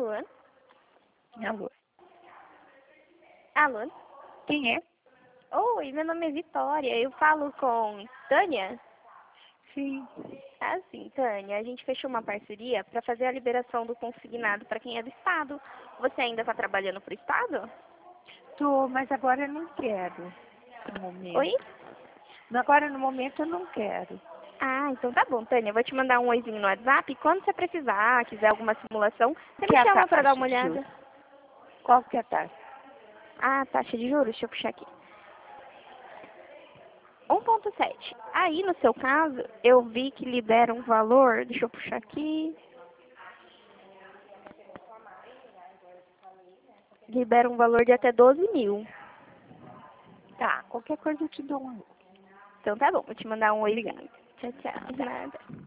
Alô? Alô? Alô? Quem é? Oi, meu nome é Vitória. Eu falo com Tânia? Sim. Ah, sim, Tânia. A gente fechou uma parceria para fazer a liberação do consignado para quem é do Estado. Você ainda está trabalhando para o Estado? Tô, mas agora eu não quero. No Oi? momento. Agora no momento eu não quero. Ah, então tá bom, Tânia. Eu vou te mandar um oizinho no WhatsApp. Quando você precisar, quiser alguma simulação, você Que me é a chama para dar taxa uma de olhada. juros? Qual que é a taxa? Ah, taxa de juros? Deixa eu puxar aqui. 1,7. Aí, no seu caso, eu vi que libera um valor, deixa eu puxar aqui. Libera um valor de até 12 mil. Tá, qualquer coisa eu te dou um. Então tá bom, vou te mandar um oizinho. Obrigada. Tchau, tchau. Tá. Nada.